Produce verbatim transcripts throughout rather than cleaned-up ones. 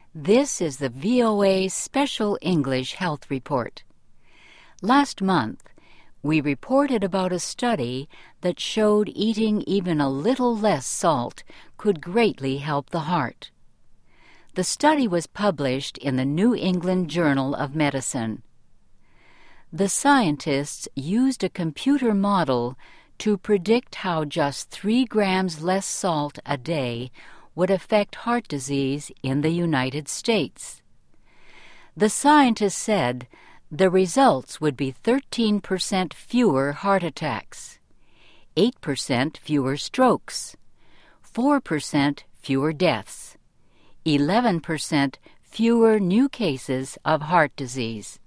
This is the V O A Special English Health Report. Last month, we reported about a study that showed eating even a little less salt could greatly help the heart. The study was published in the New England Journal of Medicine. The scientists used a computer model to predict how just three grams less salt a day would affect heart disease in the United States. The scientists said the results would be thirteen percent fewer heart attacks, eight percent fewer strokes, four percent fewer deaths, eleven percent fewer new cases of heart disease,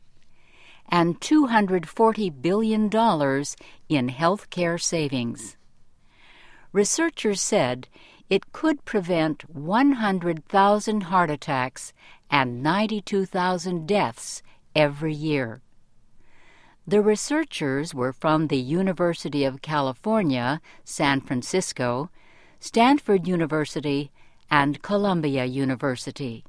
and two hundred forty billion dollars in health care savings. Researchers said it could prevent one hundred thousand heart attacks and ninety-two thousand deaths every year. The researchers were from the University of California, San Francisco, Stanford University, and Columbia University.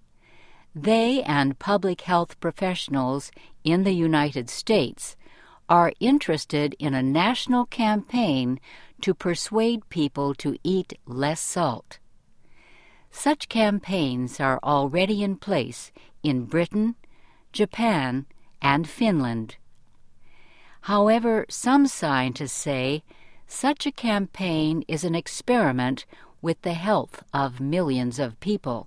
They and public health professionals in the United States are interested in a national campaign to persuade people to eat less salt. Such campaigns are already in place in Britain, Japan, and Finland. However, some scientists say such a campaign is an experiment with the health of millions of people.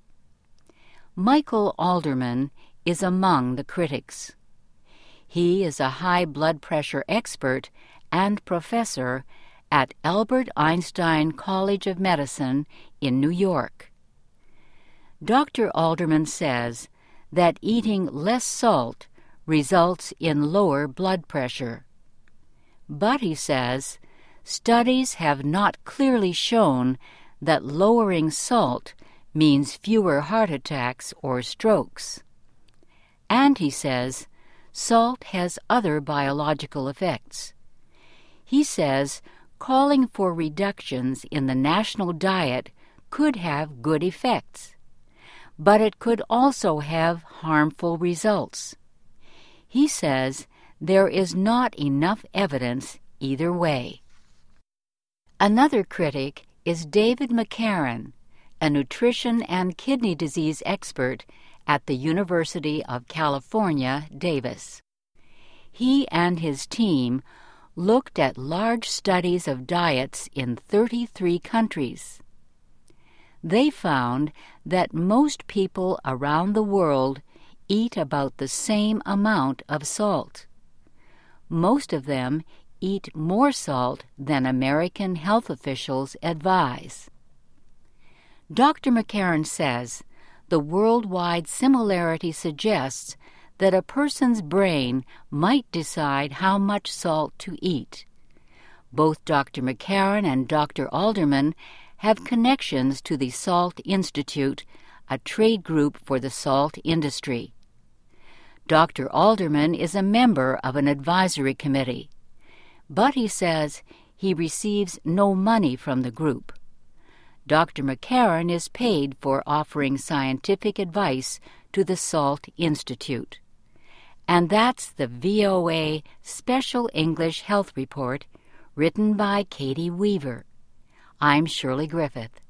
Michael Alderman is among the critics. He is a high blood pressure expert and professor at Albert Einstein College of Medicine in New York. Doctor Alderman says that eating less salt results in lower blood pressure. But, he says, studies have not clearly shown that lowering salt means fewer heart attacks or strokes. And, he says, salt has other biological effects. He says calling for reductions in the national diet could have good effects, but it could also have harmful results. He says there is not enough evidence either way. Another critic is David McCarran, a nutrition and kidney disease expert at the University of California, Davis. He and his team looked at large studies of diets in thirty-three countries. They found that most people around the world eat about the same amount of salt. Most of them eat more salt than American health officials advise. Doctor McCarran says the worldwide similarity suggests that a person's brain might decide how much salt to eat. Both Doctor McCarran and Doctor Alderman have connections to the Salt Institute, a trade group for the salt industry. Doctor Alderman is a member of an advisory committee, but he says he receives no money from the group. Doctor McCarran is paid for offering scientific advice to the Salt Institute. And that's the V O A Special English Health Report, written by Katie Weaver. I'm Shirley Griffith.